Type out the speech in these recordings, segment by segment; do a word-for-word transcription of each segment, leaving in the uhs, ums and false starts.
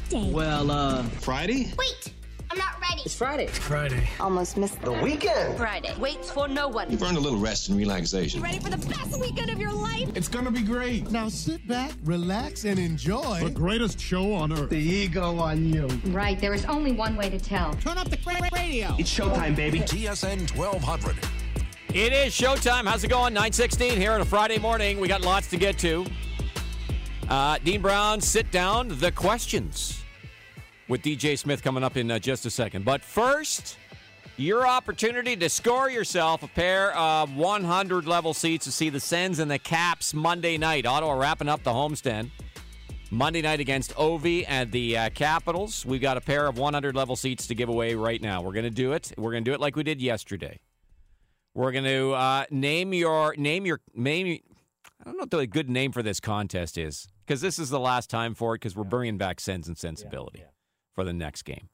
day? Well, uh, Friday? Wait! I'm not ready. It's Friday. It's Friday. Almost missed The weekend. Friday. Waits for no one. You've earned a little rest and relaxation. You ready for the best weekend of your life? It's gonna be great. Now sit back, relax, and enjoy the greatest show on earth. The ego on you. Right, there is only one way to tell. Turn up the radio. It's showtime, baby. T S N twelve hundred. It is showtime. How's it going? nine sixteen here on a Friday morning. We got lots to get to. Uh, Dean Brown, sit down. The questions with D J Smith coming up in uh, just a second. But first, your opportunity to score yourself a pair of one hundred level seats to see the Sens and the Caps Monday night. Ottawa wrapping up the homestand. Monday night against Ovi and the uh, Capitals. We've got a pair of one hundred level seats to give away right now. We're going to do it. We're going to do it like we did yesterday. We're going to uh, name your name your name. I don't know what the good name for this contest is, because this is the last time for it, because we're bringing back Sens and Sensibility. Yeah, yeah. For the next game.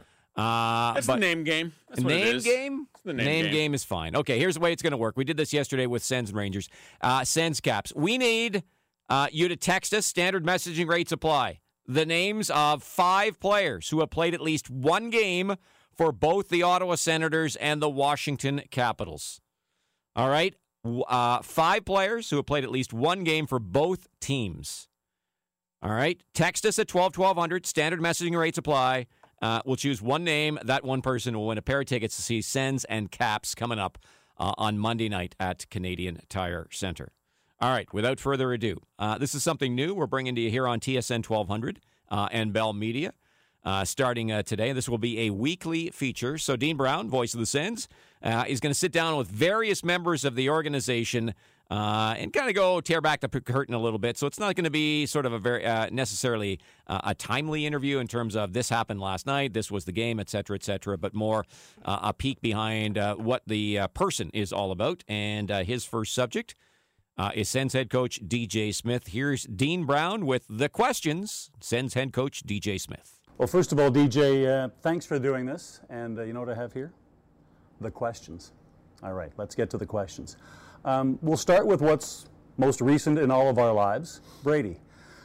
Uh, That's but the name game. That's name what it is. game? It's the name, name game. game is fine. Okay, here's the way it's going to work. We did this yesterday with Sens and Rangers. Uh, Sens Caps. We need uh, you to text us. Standard messaging rates apply. The names of five players who have played at least one game for both the Ottawa Senators and the Washington Capitals. All right? Uh, five players who have played at least one game for both teams. All right. Text us at twelve twelve hundred. Standard messaging rates apply. Uh, we'll choose one name. That one person will win a pair of tickets to see Sens and Caps coming up uh, on Monday night at Canadian Tire Centre. All right. Without further ado, uh, this is something new we're bringing to you here on T S N twelve hundred uh, and Bell Media uh, starting uh, today. This will be a weekly feature. So Dean Brown, voice of the Sens, uh, is going to sit down with various members of the organization Uh, and kind of go tear back the curtain a little bit. So it's not going to be sort of a very uh, necessarily uh, a timely interview in terms of this happened last night, this was the game, et cetera, et cetera, but more uh, a peek behind uh, what the uh, person is all about. And uh, his first subject uh, is Sens head coach D J Smith. Here's Dean Brown with the questions. Sens head coach D J Smith. Well, first of all, D J, uh, thanks for doing this. And uh, you know what I have here? The questions. All right, let's get to the questions. Um, we'll start with what's most recent in all of our lives, Brady.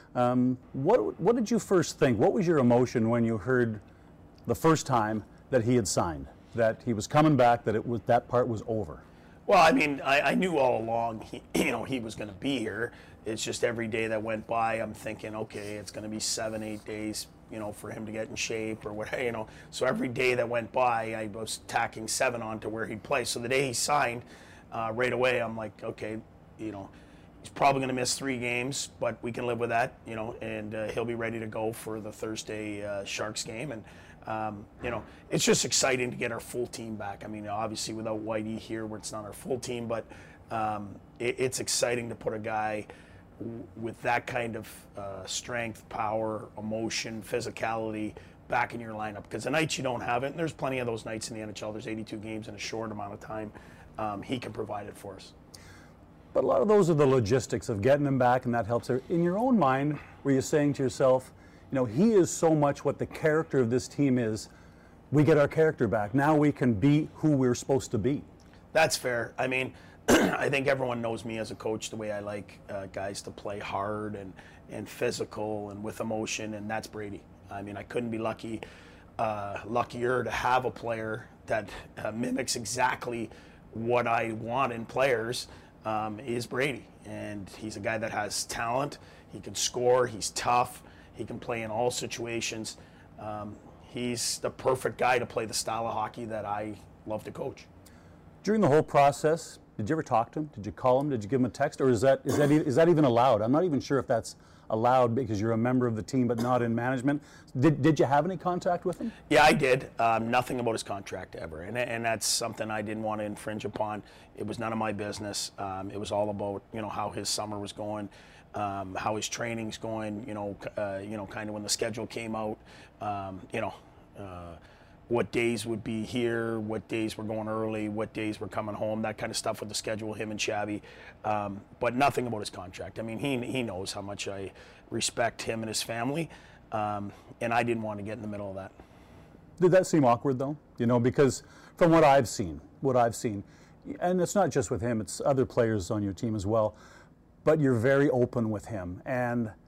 Um, what, what did you first think? What was your emotion when you heard the first time that he had signed, that he was coming back, that it was that part was over? Well, I mean, I, I knew all along, he, you know, he was going to be here. It's just every day that went by, I'm thinking, okay, it's going to be seven, eight days, you know, for him to get in shape or whatever, you know. So every day that went by, I was tacking seven on to where he'd play. So the day he signed, Uh, right away, I'm like, okay, you know, he's probably going to miss three games, but we can live with that, you know, and uh, he'll be ready to go for the Thursday uh, Sharks game. And, um, you know, it's just exciting to get our full team back. I mean, obviously without Whitey here, where it's not our full team, but um, it, it's exciting to put a guy w- with that kind of uh, strength, power, emotion, physicality back in your lineup. Because the nights you don't have it, and there's plenty of those nights in the N H L, there's eighty-two games in a short amount of time. Um, he can provide it for us. But a lot of those are the logistics of getting him back, and that helps. In your own mind, were you saying to yourself, you know, he is so much what the character of this team is, we get our character back. Now we can be who we're supposed to be. That's fair. I mean, I think everyone knows me as a coach, the way I like uh, guys to play hard and, and physical and with emotion, and that's Brady. I mean, I couldn't be lucky, uh, luckier to have a player that uh, mimics exactly what I want in players um, is Brady. And he's a guy that has talent. He can score. He's tough. He can play in all situations. Um, he's the perfect guy to play the style of hockey that I love to coach. During the whole process, did you ever talk to him? Did you call him? Did you give him a text? Or is that is that, is that even allowed? I'm not even sure if that's allowed because you're a member of the team but not in management. Did did you have any contact with him? Yeah, I did. Um, nothing about his contract ever. And and that's something I didn't want to infringe upon. It was none of my business. Um, it was all about, you know, how his summer was going, um, how his training's going, you know, uh, you know, kind of when the schedule came out, um, you know, uh, what days would be here, what days were going early, what days were coming home, that kind of stuff with the schedule, him and Shabby. Um, but nothing about his contract. I mean, he he knows how much I respect him and his family, um, and I didn't want to get in the middle of that. Did that seem awkward, though? You know, because from what I've seen, what I've seen, and it's not just with him, it's other players on your team as well, but you're very open with him. And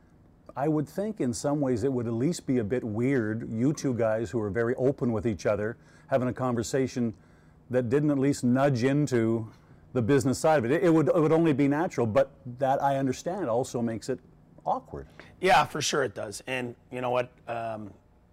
I would think in some ways it would at least be a bit weird, you two guys who are very open with each other, having a conversation that didn't at least nudge into the business side of it. It, it would it would only be natural, but that I understand also makes it awkward. Yeah, for sure it does. And you know what? Um,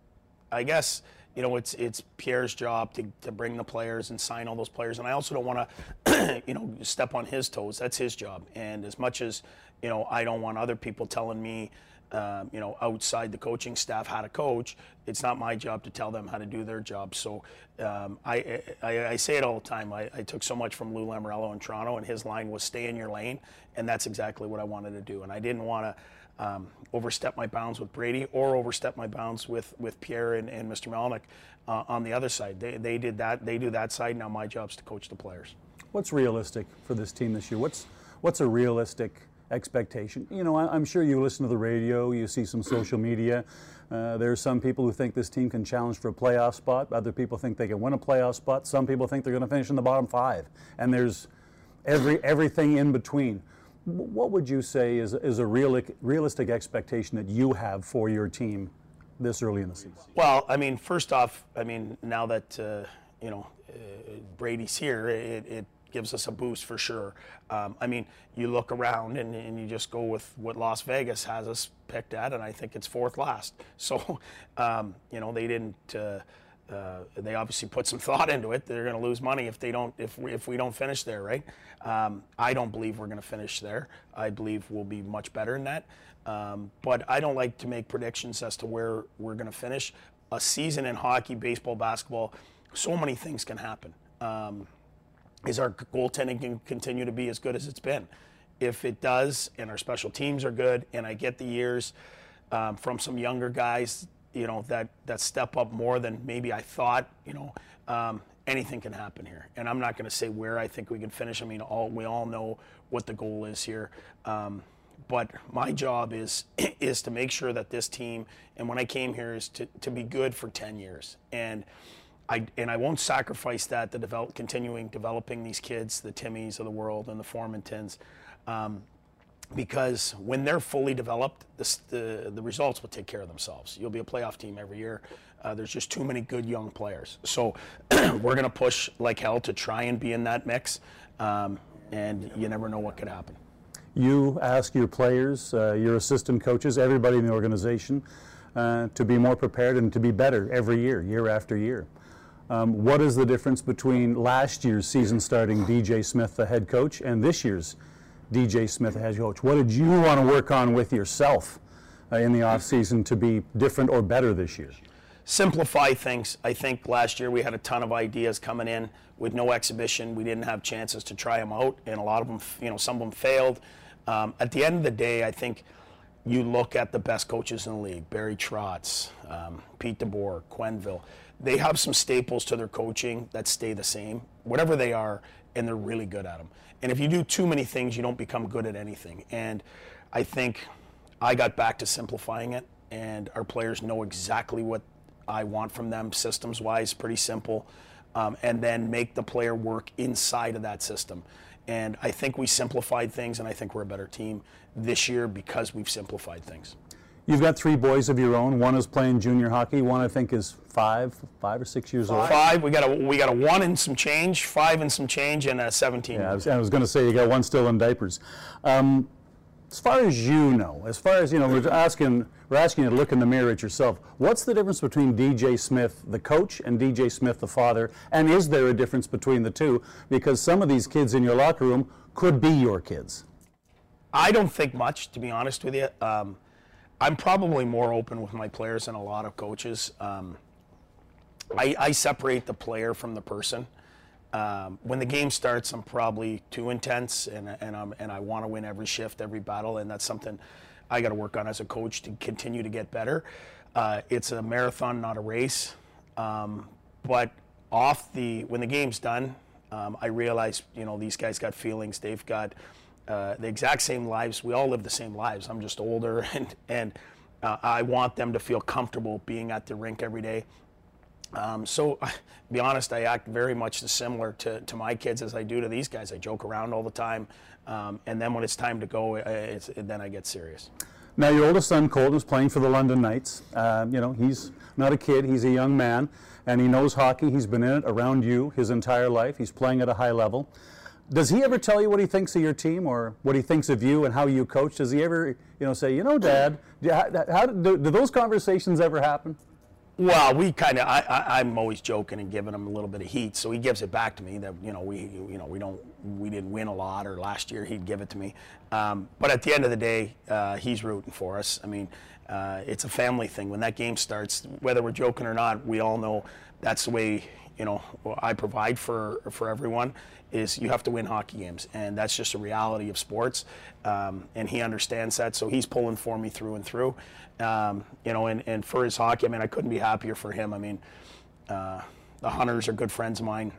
I guess you know it's it's Pierre's job to, to bring the players and sign all those players. And I also don't want to, you know, step on his toes. That's his job. And as much as you know, I don't want other people telling me, um, you know, outside the coaching staff how to coach. It's not my job to tell them how to do their job. So um, I, I I say it all the time. I, I took so much from Lou Lamoriello in Toronto, and his line was "Stay in your lane," and that's exactly what I wanted to do. And I didn't want to. Um, overstep my bounds with Brady or overstep my bounds with, with Pierre and, and Mister Melnick uh, on the other side. They, they did that. They do that side. Now my job's to coach the players. What's realistic for this team this year? What's what's a realistic expectation? You know, I, I'm sure you listen to the radio, you see some social media. Uh, there are some people who think this team can challenge for a playoff spot. Other people think they can win a playoff spot. Some people think they're going to finish in the bottom five. And there's every everything in between. What would you say is, is a real, realistic expectation that you have for your team this early in the season? Well, I mean, first off, I mean, now that, uh, you know, uh, Brady's here, it, it gives us a boost for sure. Um, I mean, you look around and, and you just go with what Las Vegas has us picked at, and I think it's fourth last. So, um, you know, they didn't... Uh, Uh, they obviously put some thought into it. They're going to lose money if they don't, if we, if we don't finish there, right? Um, I don't believe we're going to finish there. I believe we'll be much better than that. Um, but I don't like to make predictions as to where we're going to finish. A season in hockey, baseball, basketball, so many things can happen. Um, is our goaltending can continue to be as good as it's been? If it does, and our special teams are good, and I get the years um, from some younger guys, you know, that, that step up more than maybe I thought, you know, um, anything can happen here. And I'm not going to say where I think we can finish. I mean, all we all know what the goal is here. Um, but my job is is to make sure that this team, and when I came here, is to, to be good for ten years. And I and I won't sacrifice that to develop, continuing developing these kids, the Timmies of the world and the Formentons. Um, Because when they're fully developed, this, the the results will take care of themselves. You'll be a playoff team every year. Uh, there's just too many good young players. So we're going to push like hell to try and be in that mix, um, and you never know what could happen. You ask your players, uh, your assistant coaches, everybody in the organization uh, to be more prepared and to be better every year, year after year. Um, what is the difference between last year's season-starting D J Smith, the head coach, and this year's D J Smith, the head coach? What did you want to work on with yourself uh, in the off-season to be different or better this year? Simplify things. I think last year we had a ton of ideas coming in with no exhibition. We didn't have chances to try them out, and a lot of them, you know, some of them failed. Um, at the end of the day, I think you look at the best coaches in the league, Barry Trotz, um, Pete DeBoer, Quenneville. They have some staples to their coaching that stay the same, whatever they are, and they're really good at them. And if you do too many things, you don't become good at anything. And I think I got back to simplifying it, and our players know exactly what I want from them, systems-wise, pretty simple, um, and then make the player work inside of that system. And I think we simplified things, and I think we're a better team this year because we've simplified things. You've got three boys of your own. One is playing junior hockey. One, I think, is five, five or six years old. Five. We got a we got a one and some change, five and some change, and a seventeen. Yeah, I was, I was going to say you got one still in diapers. Um, as far as you know, as far as you know, we're asking we're asking you to look in the mirror at yourself. What's the difference between D J Smith, the coach, and D J Smith, the father? And is there a difference between the two? Because some of these kids in your locker room could be your kids. I don't think much, to be honest with you. Um, I'm probably more open with my players than a lot of coaches. Um, I, I separate the player from the person. Um, when the game starts, I'm probably too intense, and and, I'm, and I want to win every shift, every battle, and that's something I got to work on as a coach to continue to get better. Uh, it's a marathon, not a race. Um, but off the when the game's done, um, I realize you know these guys got feelings. They've got Uh, the exact same lives. We all live the same lives. I'm just older, and and uh, I want them to feel comfortable being at the rink every day. Um, so, to be honest, I act very much similar to, to my kids as I do to these guys. I joke around all the time, um, and then when it's time to go, it's, then I get serious. Now, your oldest son, Colton, is playing for the London Knights. Uh, you know, he's not a kid, he's a young man, and he knows hockey. He's been in it around you his entire life. He's playing at a high level. Does he ever tell you what he thinks of your team or what he thinks of you and how you coach? Does he ever, you know, say, you know, Dad, do, how, how, do, do those conversations ever happen? Well, we kind of, I, I, I'm always joking and giving him a little bit of heat, so he gives it back to me that, you know, we, you know, we don't, we didn't win a lot, or last year he'd give it to me. Um, but at the end of the day, uh, he's rooting for us. I mean, uh, it's a family thing. When that game starts, whether we're joking or not, we all know that's the way, you know, I provide for, for everyone, is you have to win hockey games, and that's just a reality of sports, um, and he understands that, so he's pulling for me through and through. Um, you know, and, and for his hockey, I mean, I couldn't be happier for him. I mean, uh, the Hunters are good friends of mine.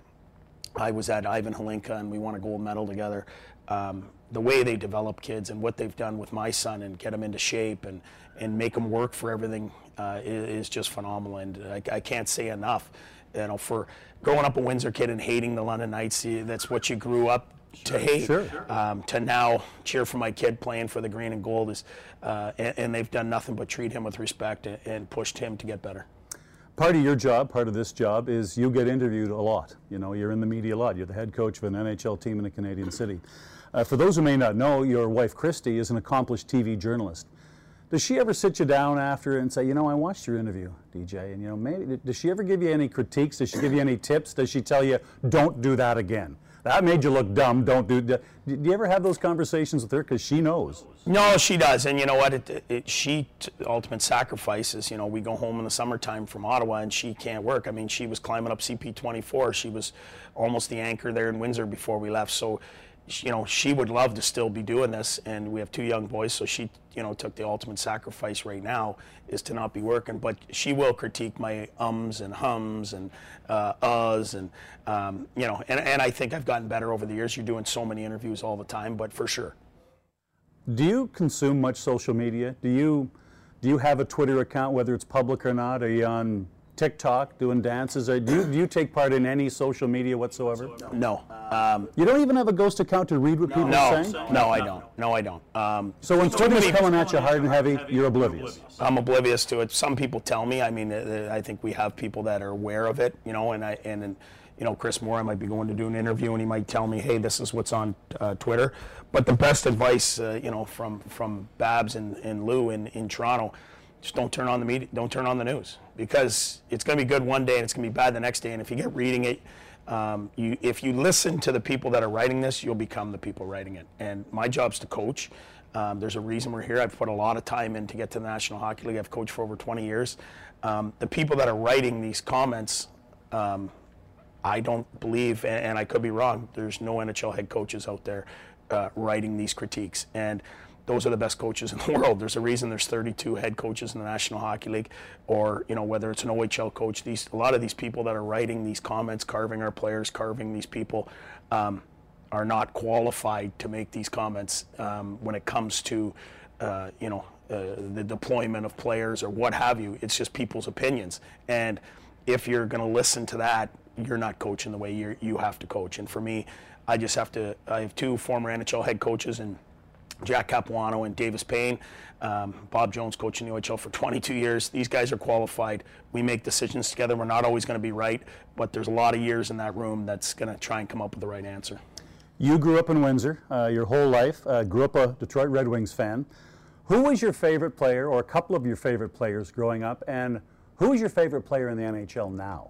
I was at Ivan Hlinka, and we won a gold medal together. Um, the way they develop kids and what they've done with my son and get him into shape and, and make him work for everything uh, is, is just phenomenal, and I, I can't say enough. You know, for growing up a Windsor kid and hating the London Knights, that's what you grew up to hate. Sure. Um, to now cheer for my kid playing for the green and gold is, uh, and, and they've done nothing but treat him with respect and, and pushed him to get better. Part of your job, part of this job, is you get interviewed a lot. You know, you're in the media a lot. You're the head coach of an N H L team in a Canadian city. Uh, for those who may not know, your wife Christy is an accomplished T V journalist. Does she ever sit you down after and say, you know, I watched your interview, D J, and you know, maybe, does she ever give you any critiques? Does she give you any tips? Does she tell you, don't do that again? That made you look dumb, don't do that. Do you ever have those conversations with her? Because she knows. No, she does, and you know what, it, it, she, ultimate sacrifices, you know, we go home in the summertime from Ottawa and she can't work. I mean, she was climbing up C P twenty-four. She was almost the anchor there in Windsor before we left, so you know, she would love to still be doing this, and we have two young boys, so she, you know, took the ultimate sacrifice right now is to not be working, but she will critique my ums and hums and uh, uhs, and, um, you know, and, and I think I've gotten better over the years. You're doing so many interviews all the time, but for sure. Do you consume much social media? Do you, do you have a Twitter account, whether it's public or not? Are you on TikTok doing dances? Or do you, do you take part in any social media whatsoever? No. Um, you don't even have a ghost account to read what people no, are saying? No, I don't. No, I don't. Um, so when Twitter's coming at you hard and heavy, you're oblivious? I'm oblivious to it. Some people tell me. I mean, uh, I think we have people that are aware of it, you know, and I and, and you know, Chris Moore, I might be going to do an interview and he might tell me, hey, this is what's on uh, Twitter. But the best advice, uh, you know, from from Babs and, and Lou in, in Toronto, just don't turn on the media, don't turn on the news, because it's going to be good one day and it's going to be bad the next day. And if you get reading it, um, you if you listen to the people that are writing this, you'll become the people writing it. And my job's to coach. Um, there's a reason we're here. I've put a lot of time in to get to the National Hockey League. I've coached for over twenty years. Um, the people that are writing these comments, um, I don't believe, and, and I could be wrong, there's no N H L head coaches out there uh, writing these critiques. And those are the best coaches in the world. There's a reason there's thirty-two head coaches in the National Hockey League, or you know, whether it's an O H L coach. These a lot of these people that are writing these comments, carving our players, carving these people, um, are not qualified to make these comments um, when it comes to uh, you know uh, the deployment of players or what have you. It's just people's opinions, and if you're going to listen to that, you're not coaching the way you you have to coach. And for me, I just have to. I have two former N H L head coaches and Jack Capuano and Davis Payne. Um, Bob Jones coaching the O H L for twenty-two years. These guys are qualified. We make decisions together. We're not always going to be right, but there's a lot of years in that room that's going to try and come up with the right answer. You grew up in Windsor uh, your whole life, uh, grew up a Detroit Red Wings fan. Who was your favorite player, or a couple of your favorite players growing up, and who is your favorite player in the N H L now?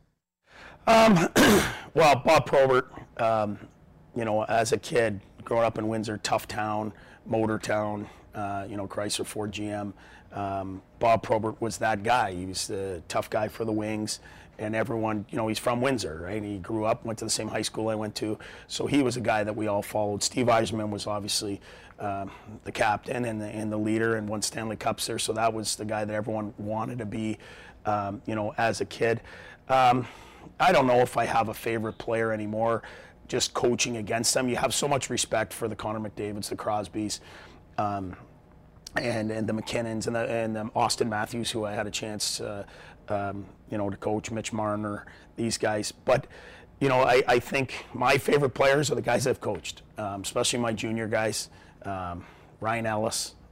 Um, well, Bob Probert, um, you know, as a kid, growing up in Windsor, tough town, motor town, uh, you know, Chrysler, Ford, G M. Um, Bob Probert was that guy. He was the tough guy for the Wings, and everyone, you know, he's from Windsor, right? He grew up, went to the same high school I went to, so he was a guy that we all followed. Steve Yzerman was obviously um, the captain and the, and the leader, and won Stanley Cups there, so that was the guy that everyone wanted to be, um, you know, as a kid. Um, I don't know if I have a favorite player anymore. Just coaching against them, you have so much respect for the Connor McDavids, the Crosbys, um, and and the McKinnons, and the and the Austin Matthews, who I had a chance, uh, um, you know, to coach, Mitch Marner, these guys. But you know, I, I think my favorite players are the guys I've coached, um, especially my junior guys, um, Ryan Ellis,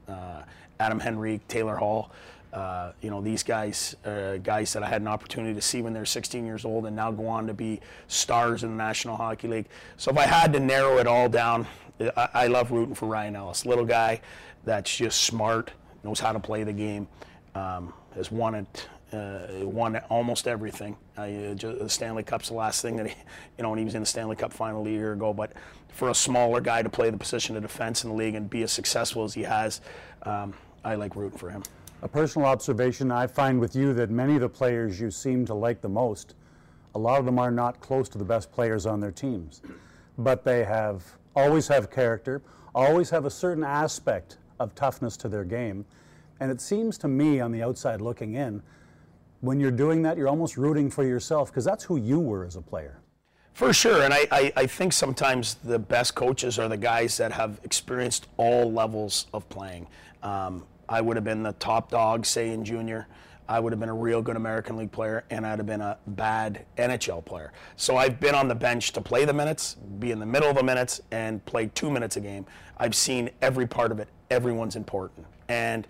Uh, Adam Henrique, Taylor Hall, uh, you know, these guys, uh, guys that I had an opportunity to see when they're sixteen years old and now go on to be stars in the National Hockey League. So if I had to narrow it all down, I, I love rooting for Ryan Ellis. Little guy that's just smart, knows how to play the game, um, has won it. Uh, won almost everything. Uh, just, the Stanley Cup's the last thing that he, you know, when he was in the Stanley Cup final a year ago. But for a smaller guy to play the position of defense in the league and be as successful as he has, um, I like rooting for him. A personal observation I find with you that many of the players you seem to like the most, a lot of them are not close to the best players on their teams, but they have always have character, always have a certain aspect of toughness to their game, and it seems to me on the outside looking in, when you're doing that, you're almost rooting for yourself because that's who you were as a player. For sure, and I, I, I think sometimes the best coaches are the guys that have experienced all levels of playing. Um, I would have been the top dog, say, in junior. I would have been a real good American League player, and I'd have been a bad N H L player. So I've been on the bench to play the minutes, be in the middle of the minutes, and play two minutes a game. I've seen every part of it. Everyone's important. And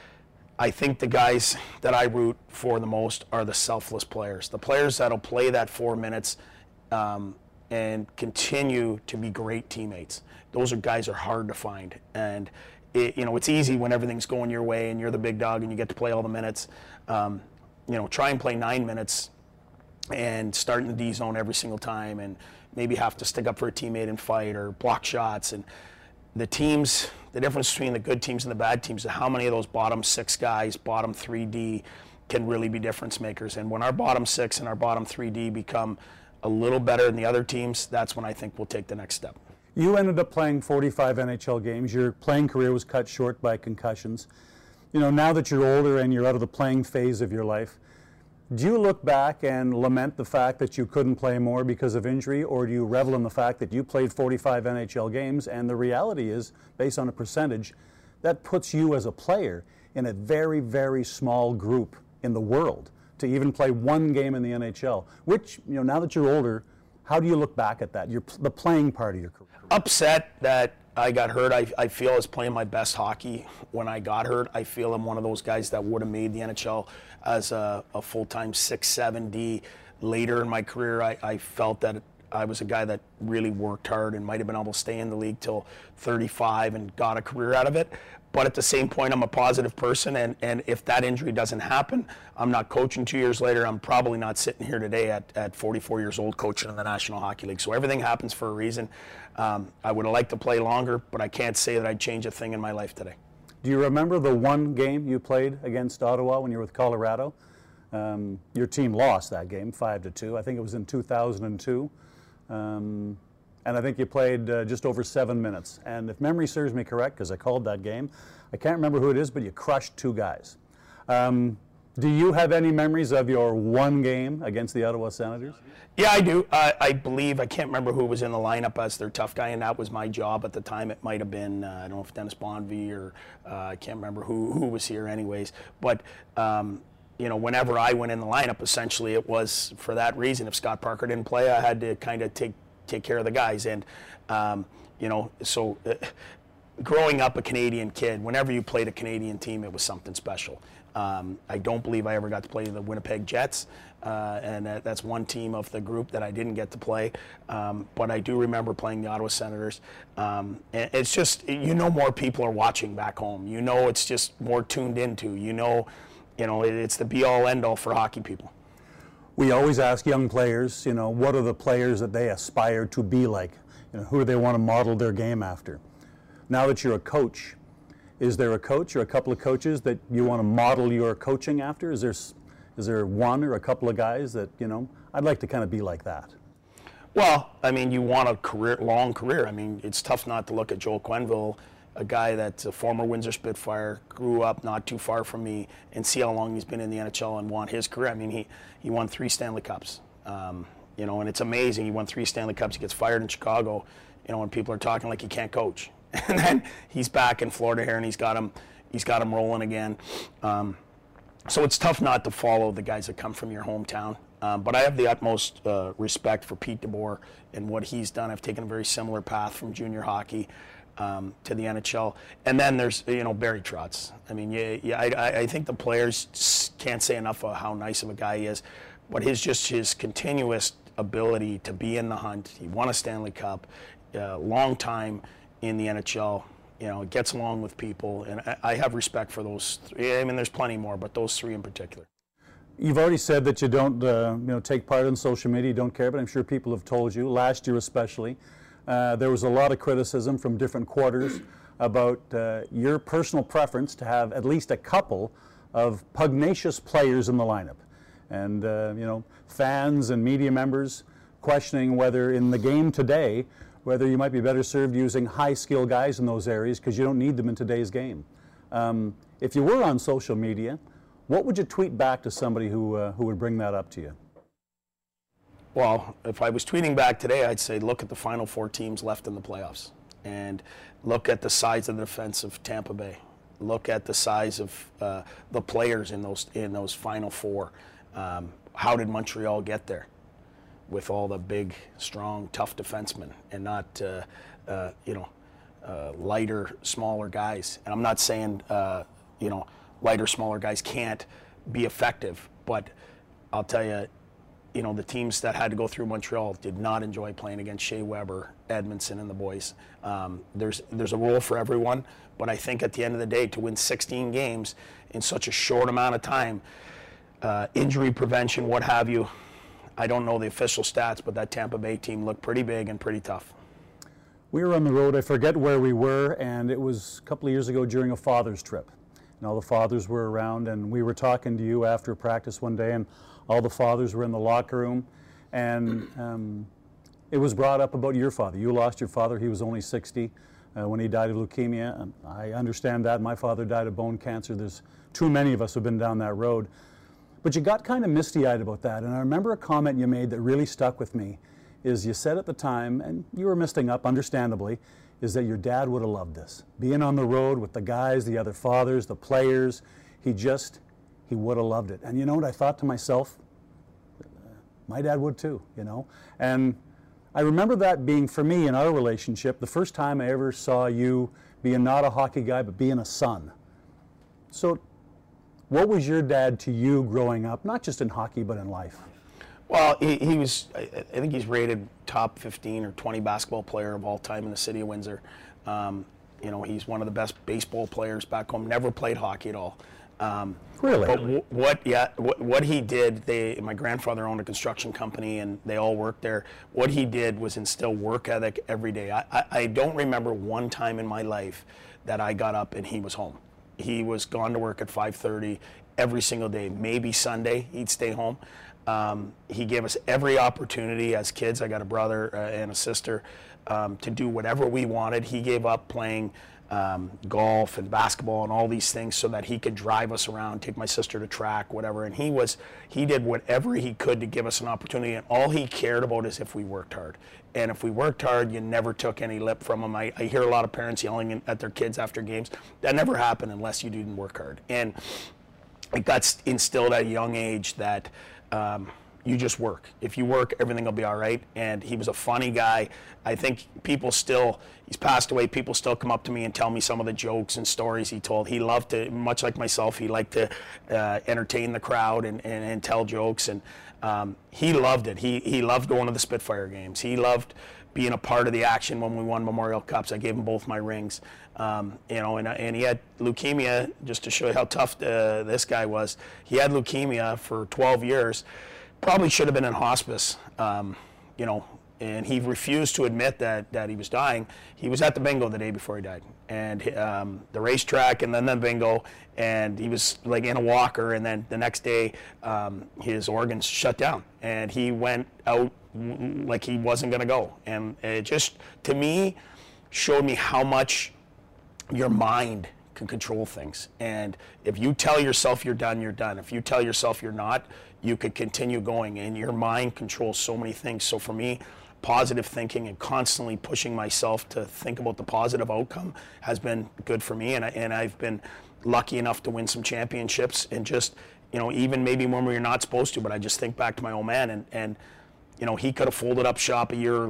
I think the guys that I root for the most are the selfless players, the players that'll play that four minutes um, and continue to be great teammates. Those are guys are hard to find, and it, you know it's easy when everything's going your way and you're the big dog and you get to play all the minutes. Um, you know, try and play nine minutes and start in the D zone every single time, and maybe have to stick up for a teammate and fight or block shots. And the teams, the difference between the good teams and the bad teams is how many of those bottom six guys, bottom three D, can really be difference makers. And when our bottom six and our bottom three D become a little better than the other teams, that's when I think we'll take the next step. You ended up playing forty-five N H L games. Your playing career was cut short by concussions. You know, now that you're older and you're out of the playing phase of your life, do you look back and lament the fact that you couldn't play more because of injury, or do you revel in the fact that you played forty-five N H L games, and the reality is, based on a percentage, that puts you as a player in a very, very small group in the world to even play one game in the N H L, which, you know, now that you're older, how do you look back at that, your, the playing part of your career? Upset that I got hurt. I, I feel I was playing my best hockey when I got hurt. I feel I'm one of those guys that would have made the N H L as a, a full-time six seven D. Later in my career, I, I felt that I was a guy that really worked hard and might have been able to stay in the league till thirty-five and got a career out of it. But at the same point, I'm a positive person, and, and if that injury doesn't happen, I'm not coaching two years later. I'm probably not sitting here today at, at forty-four years old coaching in the National Hockey League. So everything happens for a reason. Um, I would have liked to play longer, but I can't say that I'd change a thing in my life today. Do you remember the one game you played against Ottawa when you were with Colorado? Um, your team lost that game, five to two. I think it was in two thousand two. Um, and I think you played uh, just over seven minutes. And if memory serves me correct, because I called that game, I can't remember who it is, but you crushed two guys. Um, do you have any memories of your one game against the Ottawa Senators? Yeah, I do. I, I believe, I can't remember who was in the lineup as their tough guy, and that was my job at the time. It might have been, uh, I don't know if Dennis Bonvie or uh, I can't remember who, who was here anyways. But, um, you know, whenever I went in the lineup, essentially it was for that reason. If Scott Parker didn't play, I had to kind of take take care of the guys. And, um, you know, so uh, growing up a Canadian kid, whenever you played a Canadian team, it was something special. Um, I don't believe I ever got to play the Winnipeg Jets, uh, and that, that's one team of the group that I didn't get to play. Um, but I do remember playing the Ottawa Senators. Um, and it's just, you know, more people are watching back home. You know, it's just more tuned into. You know, you know, it, it's the be-all, end-all for hockey people. We always ask young players, you know, what are the players that they aspire to be like? You know, who do they want to model their game after? Now that you're a coach, is there a coach or a couple of coaches that you want to model your coaching after? Is there, is there one or a couple of guys that, you know, I'd like to kind of be like that? Well, I mean, you want a career, long career. I mean, it's tough not to look at Joel Quenneville, a guy that's a former Windsor Spitfire, grew up not too far from me, and see how long he's been in the N H L and won his career. I mean, he, he won three Stanley Cups, um, you know, and it's amazing. He won three Stanley Cups. He gets fired in Chicago, you know, when people are talking like he can't coach. And then he's back in Florida here, and he's got him, he's got him rolling again. Um, so it's tough not to follow the guys that come from your hometown. Um, but I have the utmost uh, respect for Pete DeBoer and what he's done. I've taken a very similar path from junior hockey. um, to the N H L. And then there's, you know, Barry Trotz. I mean, yeah, yeah I, I think the players can't say enough of how nice of a guy he is, but his just his continuous ability to be in the hunt. He won a Stanley Cup, uh, long time in the N H L. You know, gets along with people, and I, I have respect for those three. I mean, there's plenty more, but those three in particular. You've already said that you don't, uh, you know, take part in social media, you don't care, but I'm sure people have told you, last year especially, uh, there was a lot of criticism from different quarters about uh, your personal preference to have at least a couple of pugnacious players in the lineup. And, uh, you know, fans and media members questioning whether in the game today, whether you might be better served using high-skill guys in those areas because you don't need them in today's game. Um, if you were on social media, what would you tweet back to somebody who, uh, who would bring that up to you? Well, if I was tweeting back today, I'd say look at the final four teams left in the playoffs and look at the size of the defense of Tampa Bay. Look at the size of uh, the players in those, in those final four. Um, how did Montreal get there with all the big, strong, tough defensemen and not, uh, uh, you know, uh, lighter, smaller guys? And I'm not saying, uh, you know, lighter, smaller guys can't be effective, but I'll tell you, you know, the teams that had to go through Montreal did not enjoy playing against Shea Weber, Edmondson, and the boys. Um, there's there's a role for everyone, but I think at the end of the day, to win sixteen games in such a short amount of time, uh, injury prevention, what have you, I don't know the official stats, but that Tampa Bay team looked pretty big and pretty tough. We were on the road, I forget where we were, and it was a couple of years ago during a father's trip. And all the fathers were around, and we were talking to you after practice one day, and all the fathers were in the locker room, and um, it was brought up about your father. You lost your father. He was only sixty uh, when he died of leukemia. And I understand that. My father died of bone cancer. There's too many of us who've been down that road. But you got kind of misty-eyed about that, and I remember a comment you made that really stuck with me, is you said at the time, and you were misting up, understandably, is that your dad would have loved this. Being on the road with the guys, the other fathers, the players, he just, he would have loved it. And you know what I thought to myself? My dad would too, you know? And I remember that being, for me, in our relationship, the first time I ever saw you being not a hockey guy, but being a son. So what was your dad to you growing up, not just in hockey, but in life? Well, he, he was, I, I think he's rated top fifteen or twenty basketball player of all time in the city of Windsor. Um, you know, he's one of the best baseball players back home, never played hockey at all. Um, really? But w- what, yeah, what, what he did, they, my grandfather owned a construction company and they all worked there. What he did was instill work ethic every day. I, I, I don't remember one time in my life that I got up and he was home. He was gone to work at five thirty every single day. Maybe Sunday he'd stay home. Um, he gave us every opportunity as kids. I got a brother uh, and a sister um, to do whatever we wanted. He gave up playing um, golf and basketball and all these things so that he could drive us around, take my sister to track, whatever. And he was he did whatever he could to give us an opportunity. And all he cared about is if we worked hard. And if we worked hard, you never took any lip from him. I, I hear a lot of parents yelling at their kids after games. That never happened unless you didn't work hard. And it got instilled at a young age that Um, you just work. If you work, everything will be all right. And he was a funny guy. I think people still, he's passed away, people still come up to me and tell me some of the jokes and stories he told. He loved to, much like myself, he liked to uh, entertain the crowd and, and, and tell jokes. And um, he loved it. He, he loved going to the Spitfire games. He loved being a part of the action when we won Memorial Cups. I gave him both my rings. Um, you know, and, and he had leukemia, just to show you how tough uh, this guy was. He had leukemia for twelve years, probably should have been in hospice, um, you know, and he refused to admit that, that he was dying. He was at the bingo the day before he died, and um, the racetrack and then the bingo, and he was like in a walker, and then the next day um, his organs shut down, and he went out like he wasn't going to go. And it just, to me, showed me how much your mind can control things. And if you tell yourself you're done, you're done. If you tell yourself you're not, you could continue going, and your mind controls so many things. So for me, positive thinking and constantly pushing myself to think about the positive outcome has been good for me. And, I, and I've been lucky enough to win some championships, and just, you know, even maybe when we're not supposed to, but I just think back to my old man, and, and you know, he could have folded up shop a year earlier.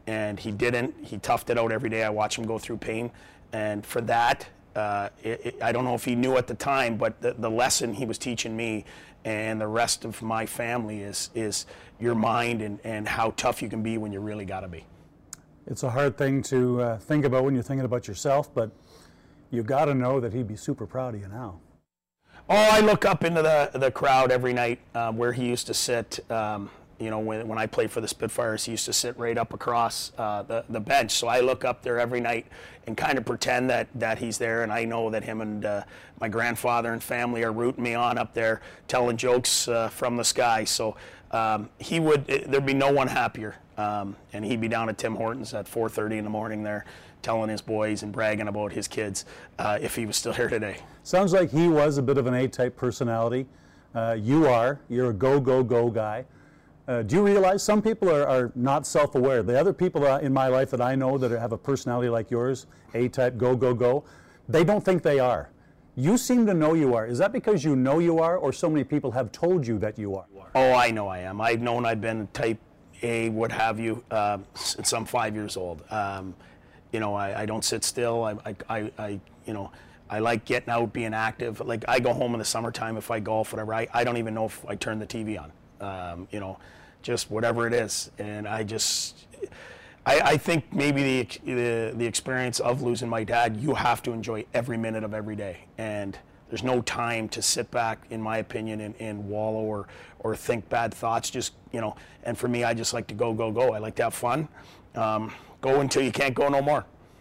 and he didn't. He toughed it out every day. I watched him go through pain, and for that, uh, it, it, I don't know if he knew at the time, but the, the lesson he was teaching me and the rest of my family is is your mind and, and how tough you can be when you really got to be. It's a hard thing to uh, think about when you're thinking about yourself, but you got to know that he'd be super proud of you now. Oh, I look up into the the crowd every night uh, where he used to sit. Um, you know, when when I played for the Spitfires, he used to sit right up across uh, the the bench. So I look up there every night and kind of pretend that that he's there, and I know that him and uh, my grandfather and family are rooting me on up there, telling jokes uh, from the sky. So um, he would there'd be no one happier, um, and he'd be down at Tim Hortons at four thirty in the morning there, telling his boys and bragging about his kids uh, if he was still here today. Sounds like he was a bit of an A-type personality. Uh, you are. You're a go, go, go guy. Uh, do you realize some people are, are not self-aware? The other people in my life that I know that have a personality like yours, A-type, go, go, go, they don't think they are. You seem to know you are. Is that because you know you are, or so many people have told you that you are? Oh, I know I am. I've known I've been type A, what have you, uh, since I'm five years old. Um, you know, I, I don't sit still. I, I, I, I, you know, I like getting out, being active. Like, I go home in the summertime if I golf, whatever. I, I don't even know if I turn the T V on. Um, you know, just whatever it is. And I just, I, I think maybe the, the the experience of losing my dad, you have to enjoy every minute of every day. And there's no time to sit back, in my opinion, and, and wallow or, or think bad thoughts. Just, you know, and for me, I just like to go, go, go. I like to have fun. Um, go until you can't go no more.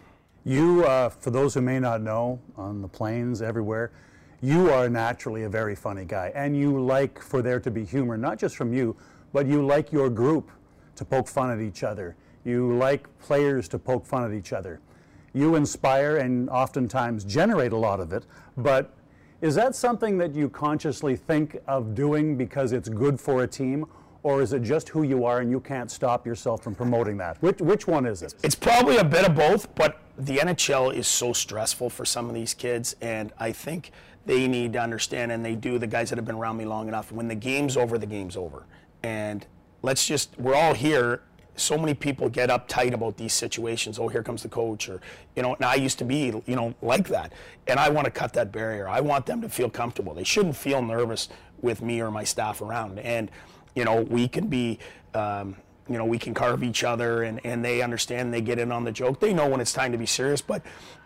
You, uh, for those who may not know, on the plains, everywhere, you are naturally a very funny guy, and you like for there to be humor, not just from you, but you like your group to poke fun at each other. You like players to poke fun at each other. You inspire and oftentimes generate a lot of it, but is that something that you consciously think of doing because it's good for a team, or is it just who you are and you can't stop yourself from promoting that? Which, which one is it? It's probably a bit of both, but the N H L is so stressful for some of these kids, and I think they need to understand, and they do, the guys that have been around me long enough, when the game's over, the game's over. And let's just, we're all here. So many people get uptight about these situations. Oh, here comes the coach, or, you know, and I used to be, you know, like that. And I want to cut that barrier. I want them to feel comfortable. They shouldn't feel nervous with me or my staff around. And, you know, we can be, um, you know, we can carve each other, and, and they understand, they get in on the joke. They know when it's time to be serious, but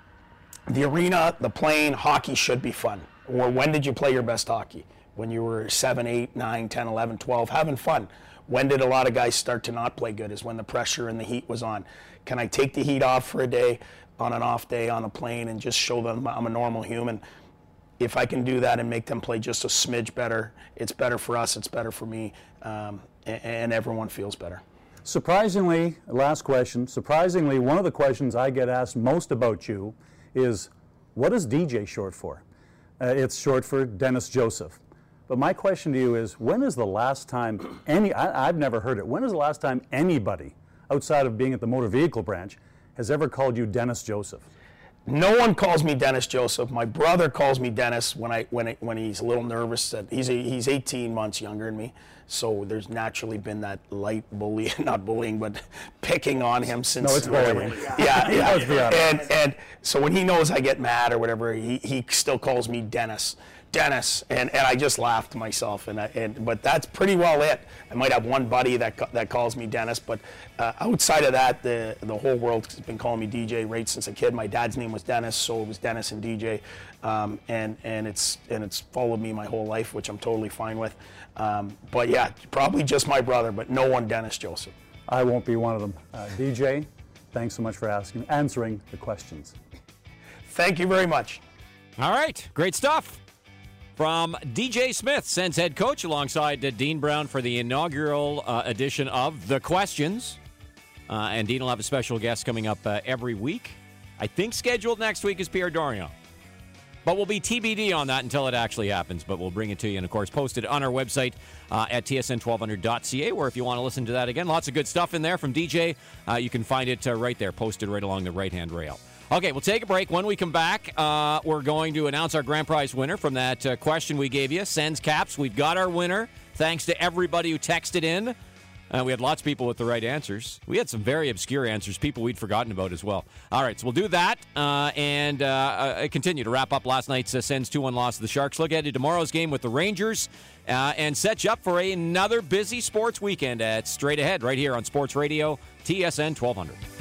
the arena, the plane, hockey should be fun. Or when did you play your best hockey? When you were seven, eight, nine, ten, eleven, twelve, having fun. When did a lot of guys start to not play good? Is when the pressure and the heat was on. Can I take the heat off for a day, on an off day on a plane, and just show them I'm a normal human? If I can do that and make them play just a smidge better, it's better for us, it's better for me, um, and, and everyone feels better. Surprisingly, last question, surprisingly, one of the questions I get asked most about you is, what is D J short for? Uh, it's short for Dennis Joseph. But my question to you is, when is the last time any, I, I've never heard it, when is the last time anybody outside of being at the motor vehicle branch has ever called you Dennis Joseph? No one calls me Dennis Joseph. My brother calls me Dennis when I when it, when he's a little nervous. That he's a, he's eighteen months younger than me, so there's naturally been that light bullying, not bullying, but picking on him since. No, it's bullying. Yeah, yeah. yeah. And and so when he knows I get mad or whatever, he he still calls me Dennis. Dennis, and, and I just laughed to myself, and I, and but that's pretty well it. I might have one buddy that that calls me Dennis, but uh, outside of that, the the whole world's been calling me D J right since a kid. My dad's name was Dennis, so it was Dennis and D J, um, and and it's and it's followed me my whole life, which I'm totally fine with. Um, but yeah, probably just my brother, but no one Dennis Joseph. I won't be one of them. Uh, D J, thanks so much for asking, answering the questions. Thank you very much. All right, great stuff. From D J Smith, Sens head coach, alongside uh, Dean Brown for the inaugural uh, edition of The Questions. Uh, and Dean will have a special guest coming up uh, every week. I think scheduled next week is Pierre Dorion. But we'll be T B D on that until it actually happens. But we'll bring it to you, and of course, post it on our website uh, at T S N twelve hundred dot C A, where if you want to listen to that again, lots of good stuff in there from D J. Uh, you can find it uh, right there, posted right along the right-hand rail. Okay, we'll take a break. When we come back, uh, we're going to announce our grand prize winner from that uh, question we gave you, Sens Caps. We've got our winner. Thanks to everybody who texted in. Uh, we had lots of people with the right answers. We had some very obscure answers, people we'd forgotten about as well. All right, so we'll do that uh, and uh, uh, continue to wrap up last night's uh, Sens two one loss to the Sharks. Look ahead to tomorrow's game with the Rangers uh, and set you up for another busy sports weekend. Uh, it's straight ahead right here on Sports Radio, T S N twelve hundred.